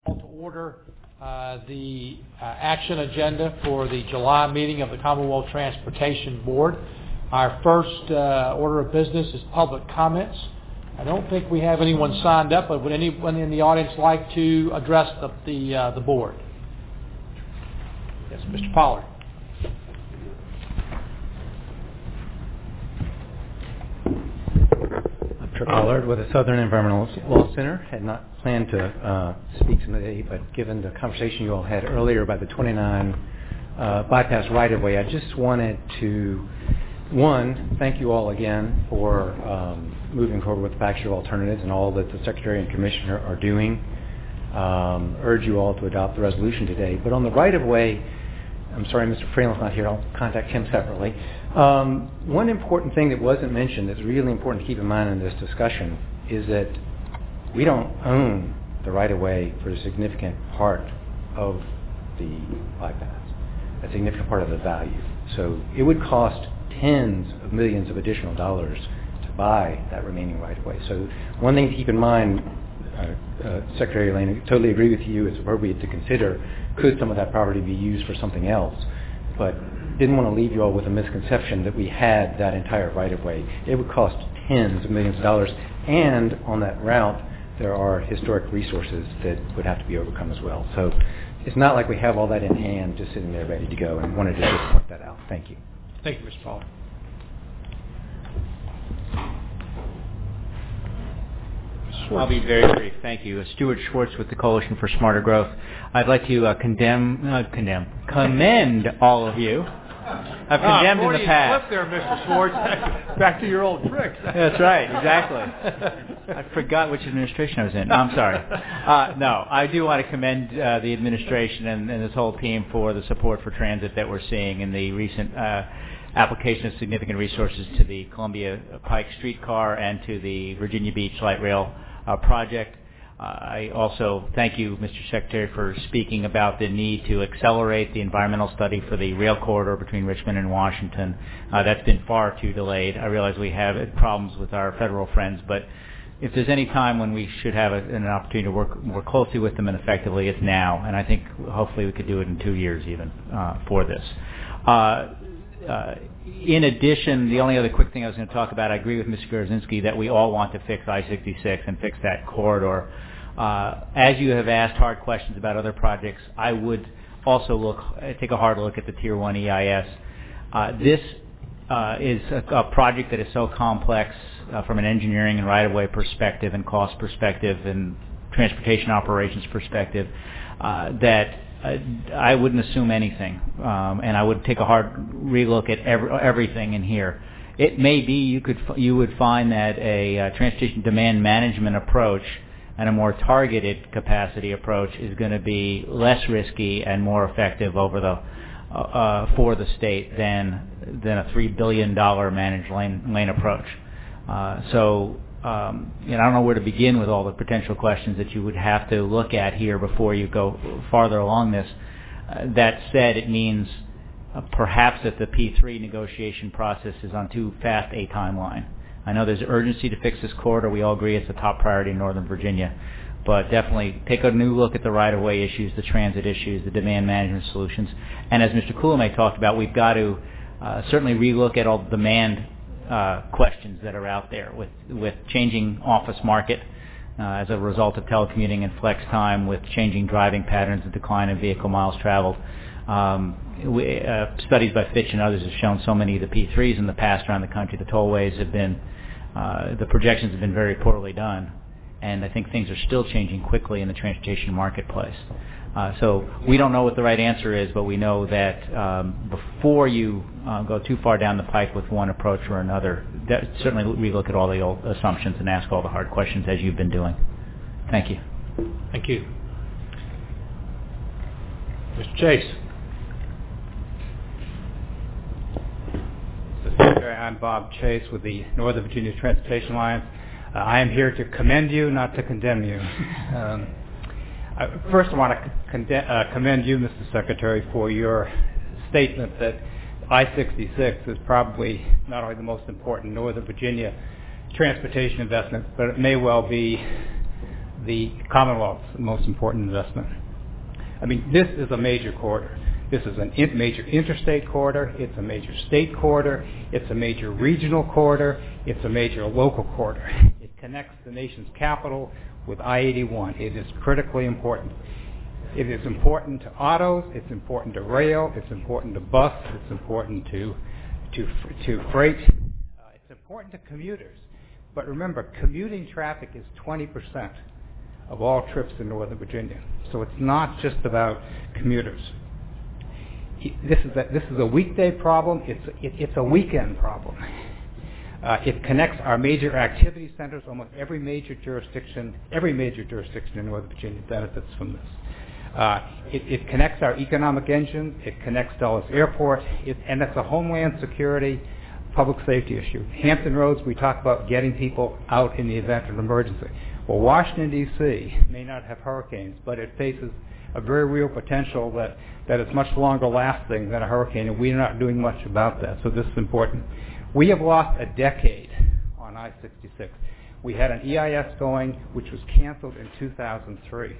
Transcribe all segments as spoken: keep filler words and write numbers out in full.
To order uh, the uh, action agenda for the July meeting of the Commonwealth Transportation Board. Our first uh, order of business is public comments. I don't think we have anyone signed up, but would anyone in the audience like to address the the, uh, the board? Yes, Mister Pollard. Pollard with the Southern Environmental Law Center. Had not planned to uh, speak today, but given the conversation you all had earlier about the twenty-nine uh, bypass right-of-way, I just wanted to, one, thank you all again for um, moving forward with factual alternatives and all that the Secretary and Commissioner are doing. Um, urge you all to adopt the resolution today. But on the right-of-way, I'm sorry Mister Freeland's not here. I'll contact him separately. Um, one important thing that wasn't mentioned that's really important to keep in mind in this discussion is that we don't own the right-of-way for a significant part of the bypass, a significant part of the value. So it would cost tens of millions of additional dollars to buy that remaining right-of-way. So one thing to keep in mind, uh, uh, Secretary Lane, I totally agree with you, it's appropriate to consider could some of that property be used for something else, but didn't want to leave you all with a misconception that we had that entire right-of-way. It would cost tens of millions of dollars, and on that route there are historic resources that would have to be overcome as well. So it's not like we have all that in hand just sitting there ready to go, and wanted to just point that out. Thank you. Thank you, Mister Pollard. I'll be very brief. Thank you. Stuart Schwartz with the Coalition for Smarter Growth. I'd like to uh, condemn, uh, condemn, commend all of you. I've condemned ah, in the past. There, Mister Schwartz. Back to your old tricks. That's right, exactly. I forgot which administration I was in. No, I'm sorry. Uh, no, I do want to commend uh, the administration and, and this whole team for the support for transit that we're seeing in the recent uh, application of significant resources to the Columbia Pike streetcar and to the Virginia Beach light rail uh, project. Uh, I also thank you, Mister Secretary, for speaking about the need to accelerate the environmental study for the rail corridor between Richmond and Washington. Uh, that's been far too delayed. I realize we have problems with our federal friends, but if there's any time when we should have a, an opportunity to work more closely with them and effectively, it's now. And I think hopefully we could do it in two years even uh, for this. Uh, Uh, in addition, the only other quick thing I was going to talk about, I agree with Mister Garzinski that we all want to fix I sixty-six and fix that corridor. Uh, as you have asked hard questions about other projects, I would also look, take a hard look at the Tier one E I S. Uh, this uh, is a, a project that is so complex uh, from an engineering and right-of-way perspective and cost perspective and transportation operations perspective uh, that Uh, I wouldn't assume anything, um, and I would take a hard relook at every, everything in here. It may be you could you would find that a uh, transportation demand management approach and a more targeted capacity approach is going to be less risky and more effective over the uh, uh, for the state than than a three billion dollar managed lane lane approach. Uh, so. Um, and I don't know where to begin with all the potential questions that you would have to look at here before you go farther along this. Uh, that said, it means uh, perhaps that the P three negotiation process is on too fast a timeline. I know there's urgency to fix this corridor. We all agree it's a top priority in Northern Virginia. But definitely take a new look at the right-of-way issues, the transit issues, the demand management solutions. And as Mister Coulombe talked about, we've got to uh, certainly relook at all the demand Uh, questions that are out there with with changing office market uh, as a result of telecommuting and flex time, with changing driving patterns and decline in vehicle miles traveled. Um, we, uh, studies by Fitch and others have shown so many of the P threes in the past around the country, the tollways have been, uh, the projections have been very poorly done, and I think things are still changing quickly in the transportation marketplace. Uh, so we don't know what the right answer is, but we know that um, before you uh, go too far down the pike with one approach or another, that certainly relook at all the old assumptions and ask all the hard questions as you've been doing. Thank you. Thank you. Mister Chase. Mister Secretary, I'm Bob Chase with the Northern Virginia Transportation Alliance. Uh, I am here to commend you, not to condemn you. Um, I first, I want to conde- uh, commend you, Mister Secretary, for your statement that I sixty-six is probably not only the most important Northern Virginia transportation investment, but it may well be the Commonwealth's most important investment. I mean, this is a major corridor. This is a in- major interstate corridor. It's a major state corridor. It's a major regional corridor. It's a major local corridor. It connects the nation's capital with I eighty-one. It is critically important. It is important to autos. It's important to rail. It's important to bus. It's important to to to freight. Uh, it's important to commuters. But remember, commuting traffic is twenty percent of all trips in Northern Virginia. So it's not just about commuters. This is a, this is a weekday problem. It's it, it's a weekend problem. Uh, it connects our major activity centers. Almost every major jurisdiction, every major jurisdiction in Northern Virginia benefits from this. Uh, it, it connects our economic engine. It connects Dulles Airport, it, and it's a homeland security, public safety issue. Hampton Roads, we talk about getting people out in the event of an emergency. Well, Washington, D C may not have hurricanes, but it faces a very real potential that, that is much longer lasting than a hurricane, and we are not doing much about that, so this is important. We have lost a decade on I sixty-six. We had an E I S going, which was canceled in two thousand three.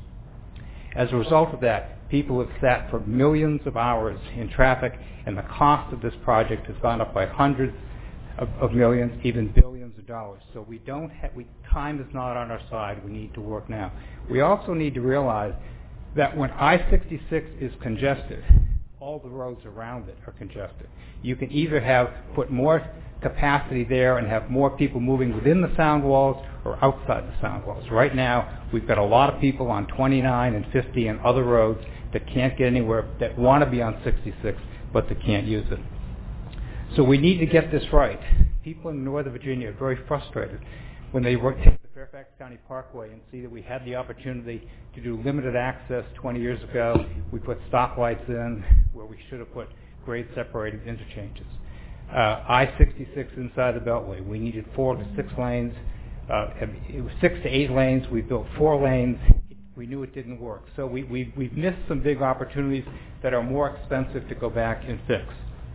As a result of that, people have sat for millions of hours in traffic, and the cost of this project has gone up by hundreds of, of millions, even billions of dollars. So we don't have, we, time is not on our side. We need to work now. We also need to realize that when I sixty-six is congested, all the roads around it are congested. You can either have put more capacity there and have more people moving within the sound walls or outside the sound walls. Right now, we've got a lot of people on twenty-nine and fifty and other roads that can't get anywhere, that want to be on sixty-six, but they can't use it. So we need to get this right. People in Northern Virginia are very frustrated when they work, take the Fairfax County Parkway and see that we had the opportunity to do limited access twenty years ago. We put stoplights in where we should have put grade separated interchanges. Uh, I sixty-six inside the Beltway, we needed four to six lanes. Uh, it was six to eight lanes. We built four lanes. We knew it didn't work. So we, we, we've missed some big opportunities that are more expensive to go back and fix.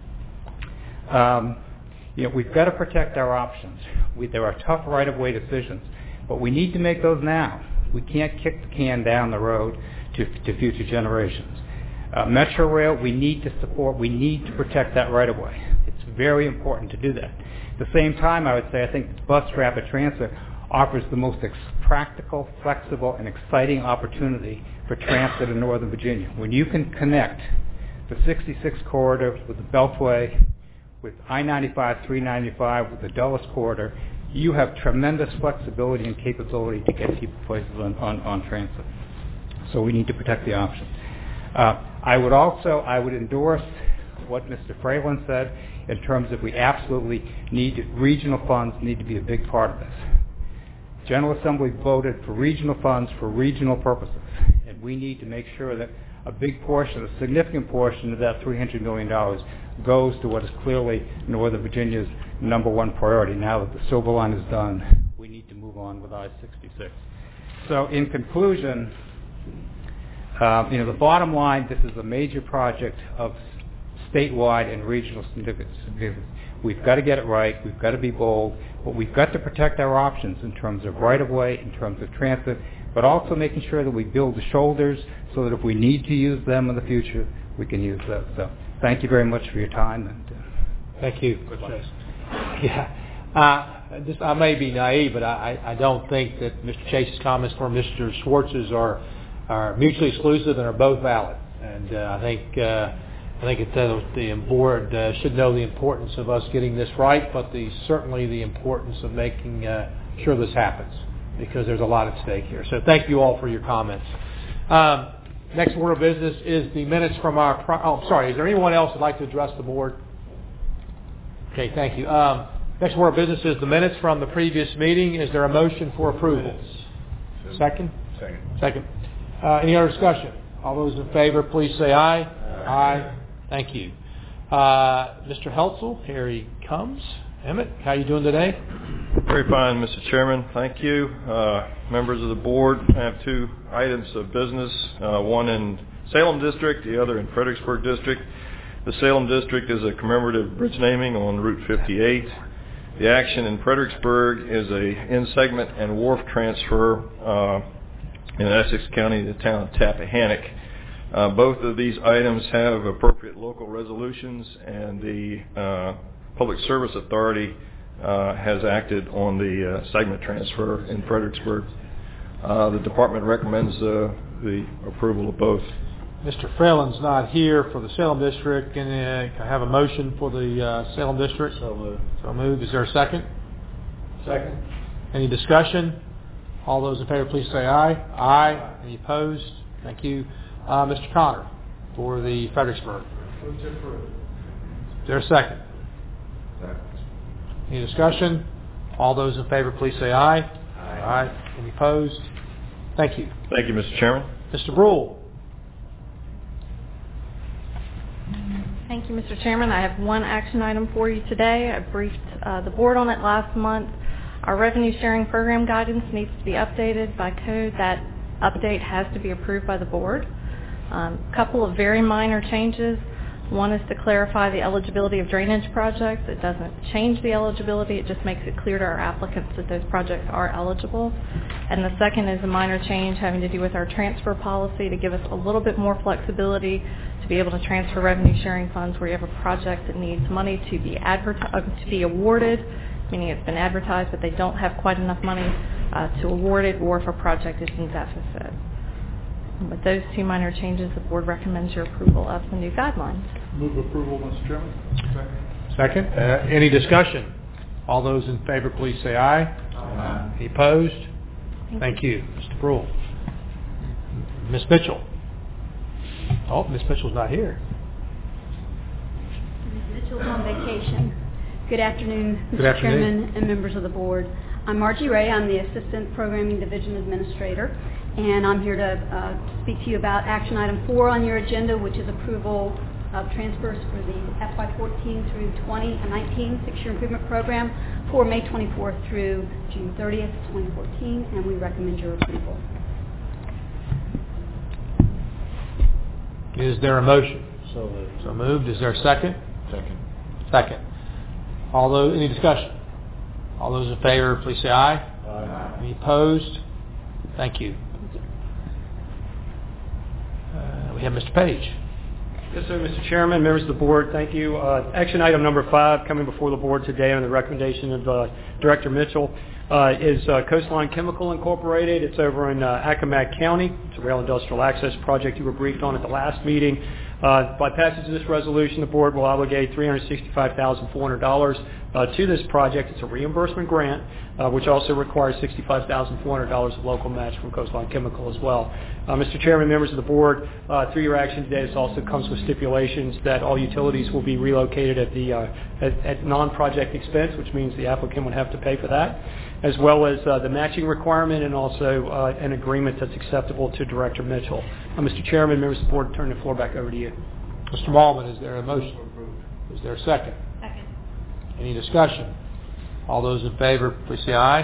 Um, you know, we've got to protect our options. We, there are tough right-of-way decisions, but we need to make those now. We can't kick the can down the road to, to future generations. Uh, Metro Rail, we need to support, we need to protect that right-of-way. It's very important to do that. At the same time, I would say I think bus rapid transit offers the most ex- practical, flexible, and exciting opportunity for transit in Northern Virginia. When you can connect the sixty-six corridor with the Beltway, with I ninety-five, three ninety-five, with the Dulles corridor, you have tremendous flexibility and capability to get people places on, on, on transit. So we need to protect the option. Uh, I would also, I would endorse what Mister Fralin said in terms of we absolutely need, regional funds need to be a big part of this. General Assembly voted for regional funds for regional purposes, and we need to make sure that a big portion, a significant portion of that three hundred million dollars goes to what is clearly Northern Virginia's number one priority. Now that the Silver Line is done, we need to move on with I sixty-six. So in conclusion, uh, you know, the bottom line, this is a major project of statewide and regional significance. We've got to get it right. We've got to be bold. But we've got to protect our options in terms of right-of-way, in terms of transit, but also making sure that we build the shoulders so that if we need to use them in the future, we can use them. So thank you very much for your time. And uh, thank you. Good luck. Yeah. Uh, this, I may be naive, but I, I don't think that Mister Chase's comments or Mister Schwartz's are, are mutually exclusive and are both valid. And uh, I think... Uh, I think it, uh, the board uh, should know the importance of us getting this right, but the, certainly the importance of making uh, sure this happens, because there's a lot at stake here. So thank you all for your comments. Um, next order of business is the minutes from our... Pro- oh, sorry. Is there anyone else who would like to address the board? Okay, thank you. Um, next order of business is the minutes from the previous meeting. Is there a motion for approval? Second? Second. Second. Uh, any other discussion? All those in favor, please say aye. Aye. Aye. Thank you. Uh, Mister Heltzel, here he comes. Emmett, how are you doing today? Very fine, Mister Chairman. Thank you. Uh, members of the board, I have two items of business, uh, one in Salem District, the other in Fredericksburg District. The Salem District is a commemorative bridge naming on Route fifty-eight. The action in Fredericksburg is a in-segment and wharf transfer uh, in Essex County to the town of Tappahannock. Uh, both of these items have appropriate local resolutions, and the uh, Public Service Authority uh, has acted on the uh, segment transfer in Fredericksburg. Uh, the department recommends uh, the approval of both. Mister Freeland's not here for the Salem District. Can uh, can I have a motion for the uh, Salem District? So moved. So moved. Is there a second? Second. Any discussion? All those in favor, please say aye. Aye. Any opposed? Thank you. Uh, Mister Connor for the Fredericksburg. Move to approve. Is there a second? Second. Any discussion? All those in favor, please say aye. Aye. Aye. Any opposed? Thank you. Thank you, Mister Chairman. Mister Brule. Thank you, Mister Chairman. I have one action item for you today. I briefed uh, the board on it last month. Our revenue sharing program guidance needs to be updated by code. That update has to be approved by the board. A um, couple of very minor changes. One is to clarify the eligibility of drainage projects. It doesn't change the eligibility. It just makes it clear to our applicants that those projects are eligible. And the second is a minor change having to do with our transfer policy to give us a little bit more flexibility to be able to transfer revenue sharing funds where you have a project that needs money to be adverti- uh, to be awarded, meaning it's been advertised but they don't have quite enough money uh, to award it, or if a project is in deficit. With those two minor changes, the board recommends your approval of the new guidelines. Move approval, Mister Chairman. Second. Second. Uh, any discussion? All those in favor, please say aye. Aye. Any opposed? Thank, Thank you. you. Mister Brule. Miz Mitchell. Oh, Miz Mitchell's not here. Miz Mitchell's on vacation. Good afternoon, Mister Good afternoon. Chairman and members of the board. I'm Margie Ray. I'm the Assistant Programming Division Administrator, and I'm here to uh, speak to you about action item four on your agenda, which is approval of transfers for the F Y fourteen through twenty and nineteen six-year improvement program for May twenty-fourth through June thirtieth, twenty fourteen, and we recommend your approval. Is there a motion? So moved. So moved. Is there a second? Second. Second. All those, any discussion? All those in favor, please say aye. Aye. Any opposed? Thank you. Uh, we have Mister Page. Yes, sir, Mister Chairman, members of the board, thank you. Uh, action item number five coming before the board today on the recommendation of uh, Director Mitchell uh, is uh, Coastline Chemical Incorporated. It's over in uh, Accomack County. It's a rail industrial access project you were briefed on at the last meeting. Uh, by passage of this resolution, the board will obligate three hundred sixty-five thousand four hundred dollars uh, to this project. It's a reimbursement grant, uh, which also requires sixty-five thousand four hundred dollars of local match from Coastline Chemical as well. Uh, Mister Chairman, members of the board, uh, through your action today, this also comes with stipulations that all utilities will be relocated at the uh, at, at non-project expense, which means the applicant would have to pay for that, as well as uh, the matching requirement and also uh, an agreement that's acceptable to Director Mitchell. Uh, Mister Chairman, members of the board, turn the floor back over to you. Mister Mallman, is there a motion? Is there a second? Second. Any discussion? All those in favor, please say aye.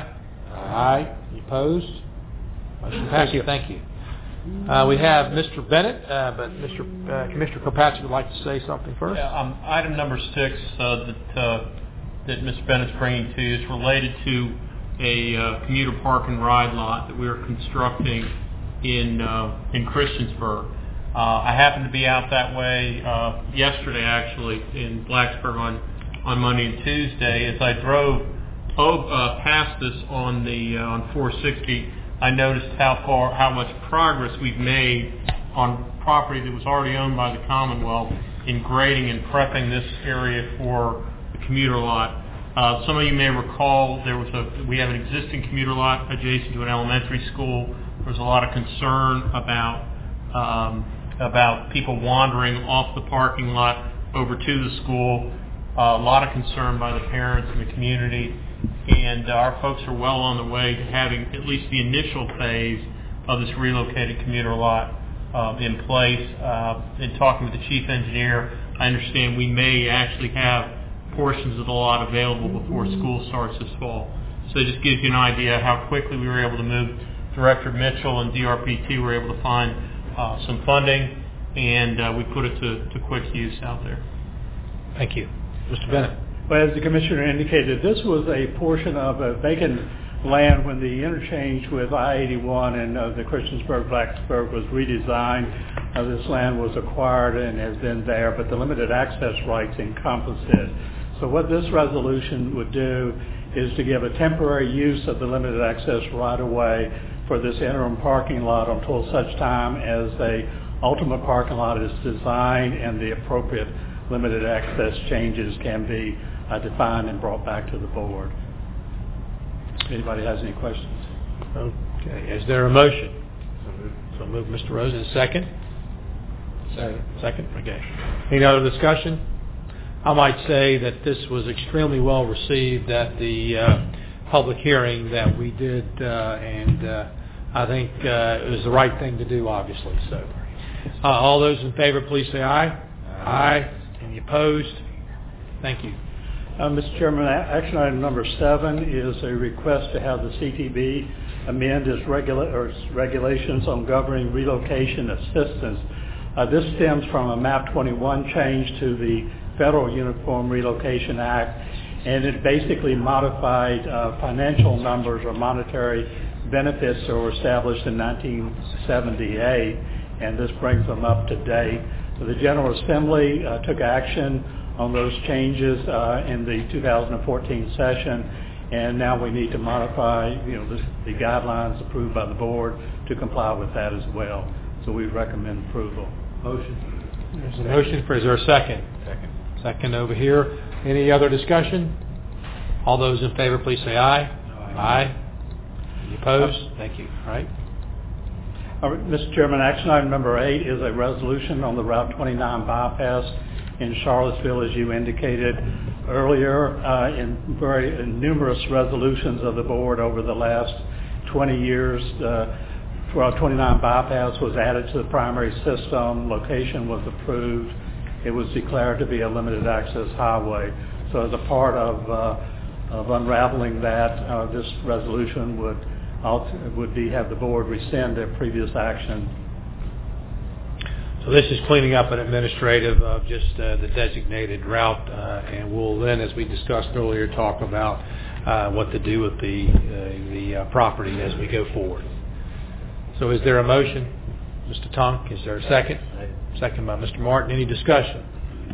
Aye. Any opposed? Motion passes. Thank you. Thank you. Uh, we have Mister Bennett, uh, but Mister Uh, Commissioner Kopacki would like to say something first. Yeah, um, item number six uh, that uh, that Mister Bennett's bringing to you is related to a uh, commuter park and ride lot that we are constructing in uh, in Christiansburg. Uh, I happened to be out that way uh, yesterday, actually, in Blacksburg on on Monday and Tuesday. As I drove oh, uh, past this on the uh, on four sixty, I noticed how far, how much progress we've made on property that was already owned by the Commonwealth in grading and prepping this area for the commuter lot. Uh, some of you may recall there was a we have an existing commuter lot adjacent to an elementary school. There was a lot of concern about um, about people wandering off the parking lot over to the school. Uh, a lot of concern by the parents and the community, and uh, our folks are well on the way to having at least the initial phase of this relocated commuter lot uh, in place. Uh, in talking with the chief engineer, I understand we may actually have portions of the lot available before school starts this fall. So it just gives you an idea how quickly we were able to move. Director Mitchell and D R P T were able to find uh, some funding, and uh, we put it to, to quick use out there. Thank you. Mister Bennett. Well, as the Commissioner indicated, this was a portion of a vacant land when the interchange with I eighty-one and uh, the Christiansburg-Blacksburg was redesigned. Uh, this land was acquired and has been there, but the limited access rights encompassed it. So what this resolution would do is to give a temporary use of the limited access right-of-way for this interim parking lot until such time as a ultimate parking lot is designed and the appropriate limited access changes can be uh, defined and brought back to the board. If anybody has any questions. Okay. Is there a motion? So move, Mister Rosen. Second? Second. Second? Okay. Any other discussion? I might say that this was extremely well received at the uh, public hearing that we did, uh, and uh, I think uh, it was the right thing to do, obviously. So, uh, all those in favor, please say aye. Aye. Aye. Any opposed? Thank you. Uh, Mister Chairman, action item number seven is a request to have the C T B amend its, regula- or its regulations on governing relocation assistance. Uh, this stems from a map twenty-one change to the Federal Uniform Relocation Act, and it basically modified uh, financial numbers or monetary benefits that were established in nineteen seventy-eight, and this brings them up to date. So the General Assembly uh, took action on those changes uh, in the two thousand fourteen session, and now we need to modify, you know, this, the guidelines approved by the board to comply with that as well. So we recommend approval. Motion. There's a motion. For, is there a second? Second. Second over here. Any other discussion? All those in favor, please say aye. Aye. Aye. Any opposed? Uh, Thank you. All right. All right, Mister Chairman, action item number eight is a resolution on the Route twenty-nine bypass in Charlottesville, as you indicated earlier, uh, in very in numerous resolutions of the board over the last twenty years. Uh, Route twenty-nine bypass was added to the primary system. Location was approved. It was declared to be a limited access highway. So as a part of, uh, of unraveling that, uh, this resolution would would be have the board rescind their previous action. So this is cleaning up an administrative of just uh, the designated route, uh, and we'll then, as we discussed earlier, talk about uh, what to do with the uh, the uh, property as we go forward. So is there a motion? Mister Tunk, is there a second? Second by Mister Martin. Any discussion?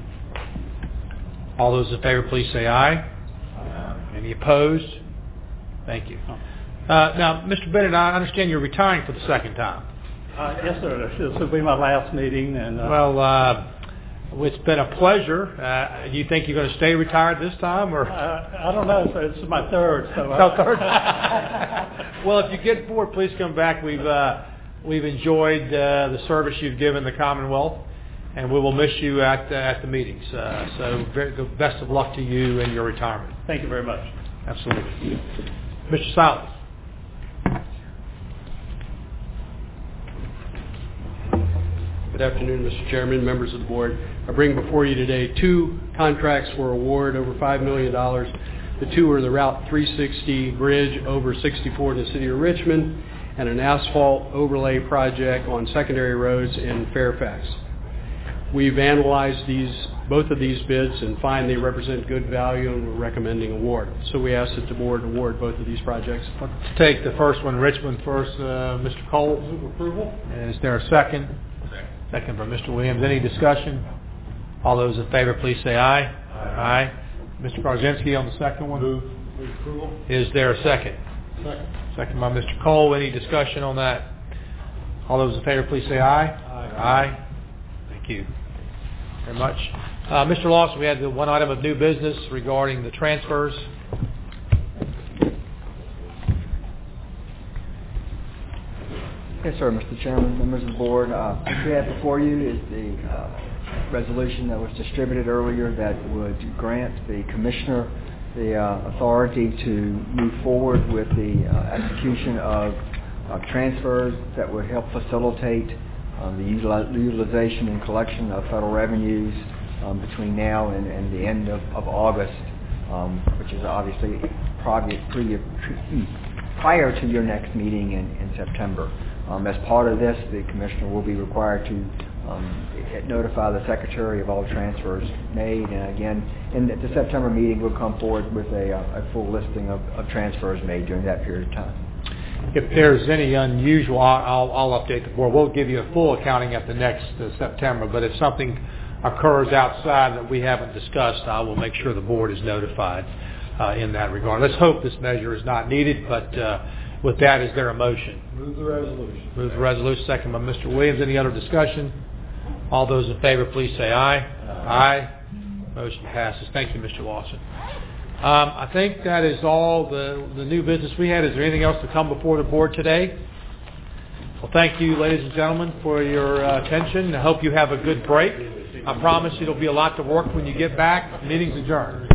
All those in favor, please say aye. Aye. Any opposed? Thank you. Uh, now, Mister Bennett, I understand you're retiring for the second time. Uh, yes, sir. This will be my last meeting. And uh, Well, uh, it's been a pleasure. Uh, do you think you're going to stay retired this time, or? Uh, I don't know. So it's my third. So no, third. Well, if you get bored, please come back. We've uh, we've enjoyed uh, the service you've given the Commonwealth, and we will miss you at uh, at the meetings. Uh, so, very good, best of luck to you in your retirement. Thank you very much. Absolutely, Mister Silas. Good afternoon, Mister Chairman, members of the board. I bring before you today two contracts for award over five million dollars. The two are the Route three sixty bridge over sixty-four in the city of Richmond and an asphalt overlay project on secondary roads in Fairfax. We've analyzed these, both of these bids and find they represent good value, and we're recommending award. So we ask that the board award both of these projects. Let's take the first one, Richmond first. Uh, Mister Cole, move approval. Is there a second? Second by Mister Williams. Any discussion? All those in favor, please say aye. Aye. Aye. Mister Karzinski on the second one. Move. Move approval. Is there a second? Second. Second by Mister Cole. Any discussion on that? All those in favor, please say aye. Aye. Aye. Thank you very much. Uh, Mister Lawson, we had the one item of new business regarding the transfers. Yes, sir, Mister Chairman, members of the board. Uh, what we have before you is the uh, resolution that was distributed earlier that would grant the commissioner the uh, authority to move forward with the uh, execution of uh, transfers that would help facilitate um, the util- utilization and collection of federal revenues um, between now and, and the end of, of August, um, which is obviously probably pre- prior to your next meeting in, in September. Um, as part of this, the Commissioner will be required to um, notify the Secretary of all transfers made. And again, in the, the September meeting, we'll come forward with a, a full listing of, of transfers made during that period of time. If there's any unusual, I'll, I'll update the board. We'll give you a full accounting at the next uh, September, but if something occurs outside that we haven't discussed, I will make sure the board is notified uh, in that regard. Let's hope this measure is not needed, but uh, with that, is there a motion? Move the resolution. Move the resolution, second by Mister Williams. Any other discussion? All those in favor, please say aye. Aye. Aye. Motion passes. Thank you, Mister Lawson. Um, I think that is all the, the new business we had. Is there anything else to come before the board today? Well, thank you, ladies and gentlemen, for your uh, attention. I hope you have a good break. I promise you there'll be a lot to work when you get back. Meeting's adjourned.